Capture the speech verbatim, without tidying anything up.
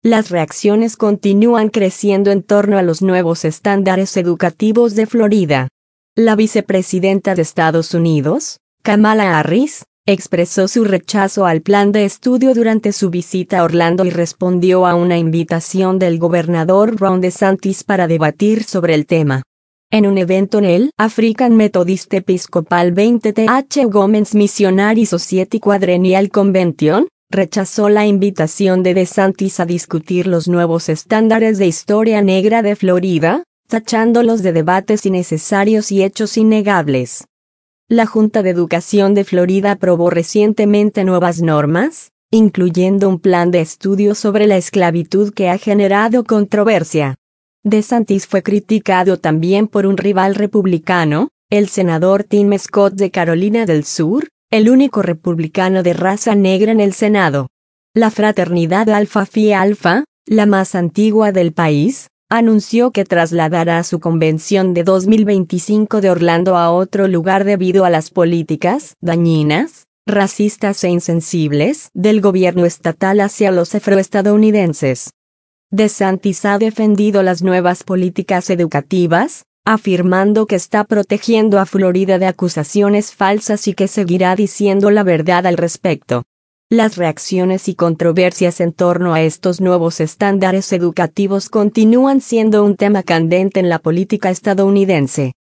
Las reacciones continúan creciendo en torno a los nuevos estándares educativos de Florida. La vicepresidenta de Estados Unidos, Kamala Harris, expresó su rechazo al plan de estudio durante su visita a Orlando y respondió a una invitación del gobernador Ron DeSantis para debatir sobre el tema. En un evento en el African Methodist Episcopal veinte T H Women's Missionary Society Quadrennial Convention, rechazó la invitación de DeSantis a discutir los nuevos estándares de historia negra de Florida, tachándolos de debates innecesarios y hechos innegables. La Junta de Educación de Florida aprobó recientemente nuevas normas, incluyendo un plan de estudio sobre la esclavitud que ha generado controversia. DeSantis fue criticado también por un rival republicano, el senador Tim Scott de Carolina del Sur, el único republicano de raza negra en el Senado. La fraternidad Alpha Phi Alpha, la más antigua del país, anunció que trasladará su convención de dos mil veinticinco de Orlando a otro lugar debido a las políticas dañinas, racistas e insensibles del gobierno estatal hacia los afroestadounidenses. DeSantis ha defendido las nuevas políticas educativas, afirmando que está protegiendo a Florida de acusaciones falsas y que seguirá diciendo la verdad al respecto. Las reacciones y controversias en torno a estos nuevos estándares educativos continúan siendo un tema candente en la política estadounidense.